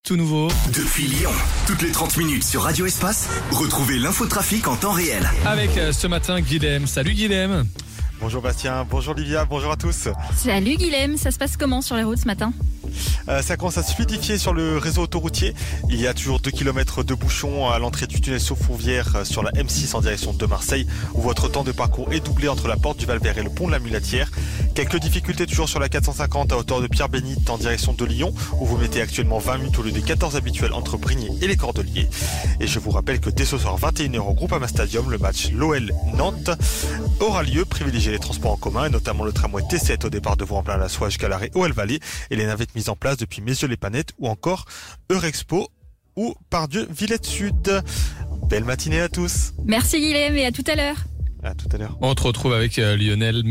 tout nouveau. Depuis Lyon, toutes les 30 minutes sur Radio Espace, retrouvez l'infotrafic en temps réel. Avec ce matin Guilhem. Salut Guilhem. Bonjour Bastien, bonjour Livia, bonjour à tous. Salut Guilhem, ça se passe comment sur les routes ce matin ? Ça commence à se fluidifier sur le réseau autoroutier. Il y a toujours 2 km de bouchons à l'entrée du tunnel Saut-Fourvière sur la M6 en direction de Marseille, où votre temps de parcours est doublé entre la porte du Val-Vert et le pont de la Mulatière. Quelques difficultés toujours sur la 450 à hauteur de Pierre-Bénite en direction de Lyon, où vous mettez actuellement 20 minutes au lieu des 14 habituels entre Brignais et les Cordeliers. Et je vous rappelle que dès ce soir 21h au Groupama Stadium, le match l'OL-Nantes aura lieu. Privilégiez les transports en commun et notamment le tramway T7 au départ de Vaux-en-Velin-la-Soie jusqu'à l'arrêt OL-Vallée et les navettes mises en place depuis Messieurs-les-Panettes ou encore Eurexpo ou Pardieu-Villette Sud. Belle matinée à tous. Merci Guilhem et à tout à l'heure. À tout à l'heure. On te retrouve avec Lionel.